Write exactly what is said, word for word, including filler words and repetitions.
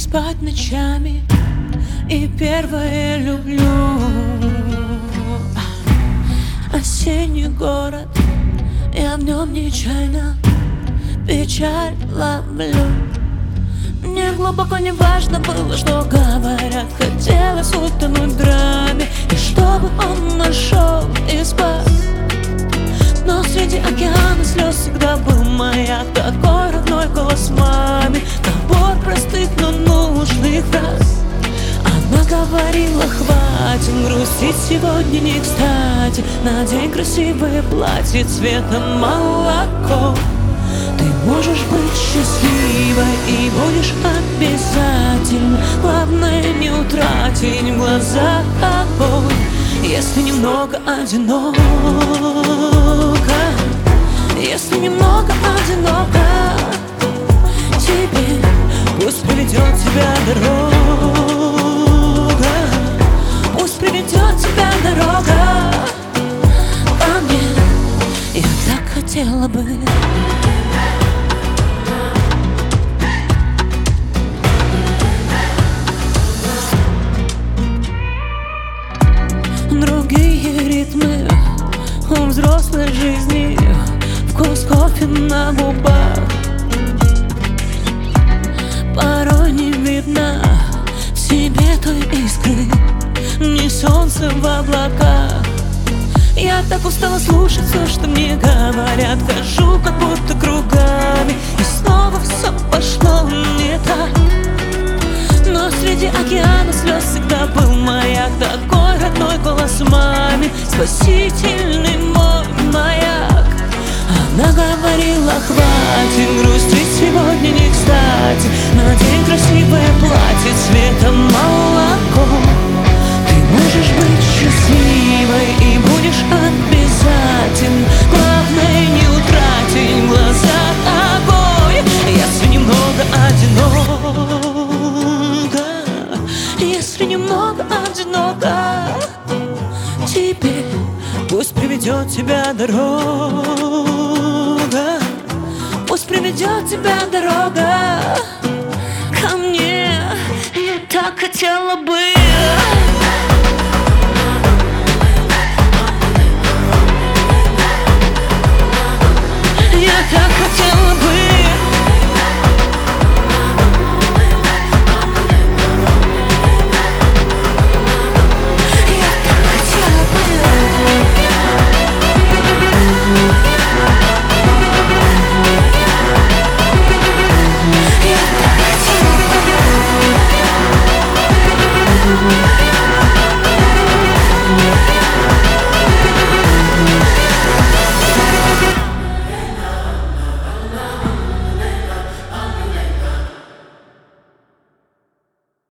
спать ночами, и первое люблю осенний город. Я в нем нечаянно печаль ловлю. Мне глубоко не важно было, что говорят. Хотелось утонуть в драме, и чтобы он нашел и спас. Но среди океана слез всегда был маяк, такой родной голос маме, набор простых, но нужных фраз. Она говорила: хватит грустить, сегодня не кстати. Надень красивое платье цветом молоко. Ты можешь быть счастливой и будешь обязательно. Главное не утратить в глазах огонь. Если немного одиноко, если немного одиноко тебе, пусть приведет тебя дорога, пусть приведет тебя дорога ко мне. Я так хотела бы другие ритмы у взрослой жизни, вкус кофе на губах. Порой не видно в себе той искры, ни солнца в облаках. Я так устала слушать все, что мне говорят. Хожу как будто кругами, и снова все пошло не так. Но среди океана слез всегда был маяк, такой родной голос маме, спасительный мой маяк. Она говорила: хватит грустить, сегодня не кстати. Надень красивое платье цветом молоко. Ты можешь быть счастливой и будешь обязательно. Главное не утратить в глазах огонь. Если немного одиноко, если немного одиноко тебе, пусть приведет тебя дорога, пусть приведет тебя дорога ко мне. Я так хотела бы